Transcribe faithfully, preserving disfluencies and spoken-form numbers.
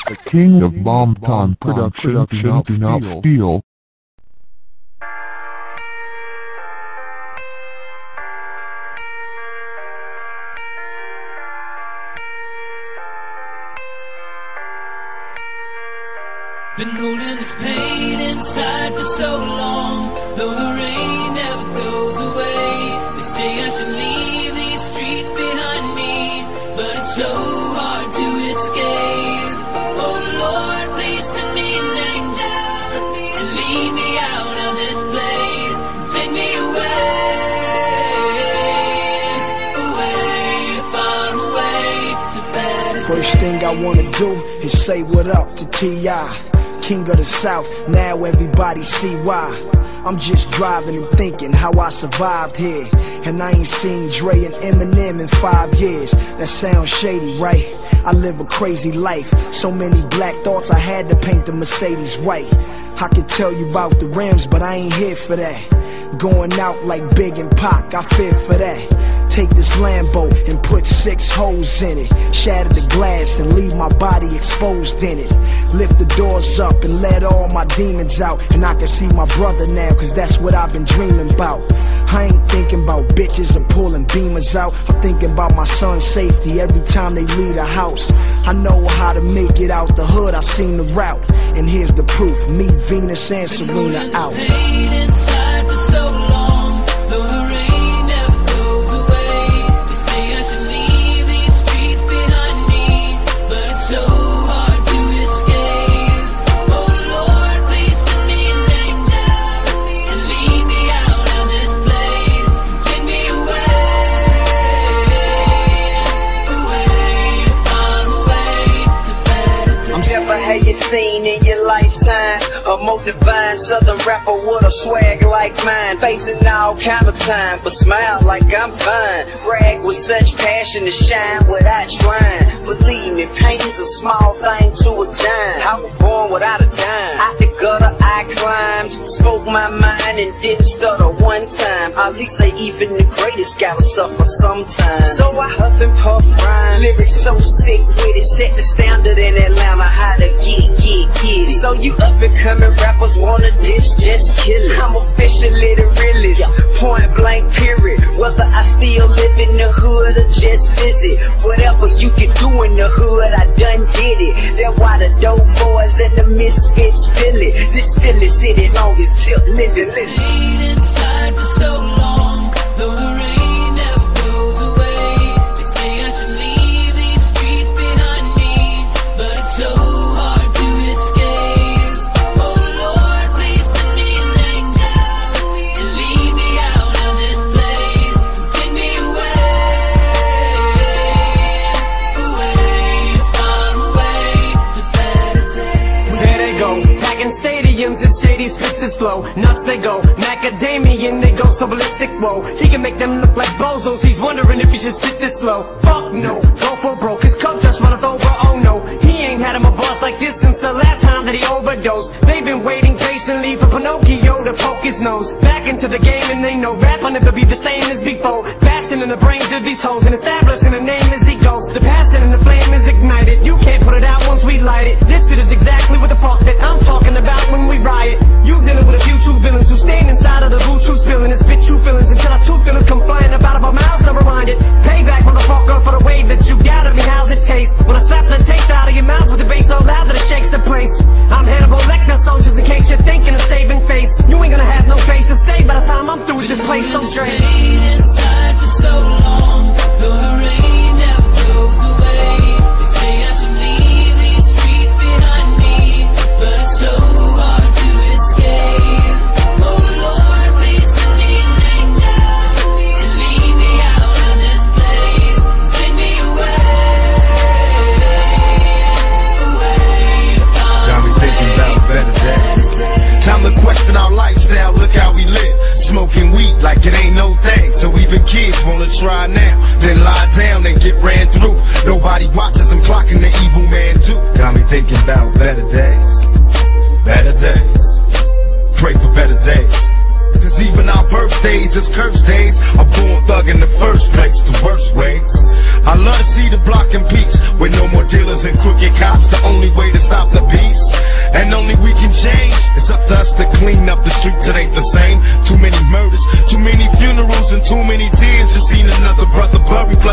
The king of Bomb Time Production, do not steal. Been holding this pain inside for so long, though the rain never goes away. They say I should leave these streets behind me, but it's so hard to escape. Oh Lord, please send me an angel to lead me out of this place. Take me away, away, far away to better. First thing I wanna do is say what up to T I King of the South, now everybody see why. I'm just driving and thinking how I survived here, and I ain't seen Dre and Eminem in five years. That sounds shady, right? I live a crazy life, so many black thoughts I had to paint the Mercedes white. I could tell you about the rims, but I ain't here for that. Going out like Big and Pac, I fear for that. Take this Lambo and put six holes in it, shatter the glass and leave my body exposed in it. Lift the doors up and let all my demons out, and I can see my brother now, cause that's what I've been dreaming about. I ain't thinking about bitches and pulling beamers out. I'm thinking about my son's safety every time they leave the house. I know how to make it out the hood, I seen the route, and here's the proof, me, Venus and Serena out. Pain inside for so long, though the rain never goes away. They say I should leave these streets behind me, but it's so hard to escape. Oh Lord, please send me an angel to lead me out of this place. Take me away, away, far away to better days. I'm never had you seen in your lifetime a more divine southern rapper with a swag like mine, facing all kind of time, but smile like I'm fine. Brag with such passion to shine without trying. Believe me, pain's a small thing to a giant. I was born without a dime. Out the gutter I climbed, spoke my mind and didn't stutter one time. At least say even the greatest gotta suffer sometimes. So I huff and puff rhyme, lyrics so sick with it, set the standard in Atlanta how to get, get, get it. So you up and coming rappers wanna diss, just kill it. I'm officially the realest, point blank period. Whether I still live in the hood or just visit, whatever you can do in the hood, I done did it. That's why the dope boys and the misfits feel it. This still is city long as Tip Linden. Listen. Pain inside for so long, though the rain never goes away. They say I should leave these streets behind me, but it's so hard to escape. Oh Lord, please send me an angel to lead me out of this place. Take me away, away, far away to better days. There they go, packing stadiums as Shady spits his flow. Nuts they go, macadamian they go so ballistic, whoa. He can make them look like bozos, he's wondering if he should spit this slow. Fuck no, go for broke, his cup just runneth over, oh no. He ain't had him a boss like this since the last time that he overdosed. They've been waiting patiently for Pinocchio to poke his nose back into the game, and they know rap will never be the same as before. Bashing in the brains of these hoes and establishing a name as he goes. The passion and the flame is ignited, you can't put it out once we light it. This shit is exactly what the fuck that I'm talking about when we riot. You dealing with a few true villains who stand inside of the blue true spilling and spit true feelings until our true feelings come flying up out of our mouths, never mind it. Payback, motherfucker, for the way that you got of me. How's it taste when I slap the taste out of your mouth with the bass so loud that it shakes the place? I'm Hannibal Lecter, soldiers, in case you're thinking of saving face. You ain't gonna have no face to say by the time I'm through with this place so strange. Pain inside for so long, though the rain never goes away. They say I should leave these streets behind me, but it's so hard to escape. Oh Lord, please send me an angel to lead me out of this place. Take me away, away, far Got me thinking about better days. Time to question our lifestyle, look how we live. Smoking weed like it ain't no thing. So even kids wanna try now, then lie down and get ran through. Nobody watches them clocking the evil man too. Got me thinking about better days. Better days. Pray for better days. Cause even our birthdays is curse days. A born thug in the first place, the worst ways. I love to see the block in peace, with no more dealers and crooked cops. The only way to stop the peace, and only we can change. It's up to us to clean up the streets, it ain't the same. Too many murders, too many funerals, and too many tears. Just seen another brother buried.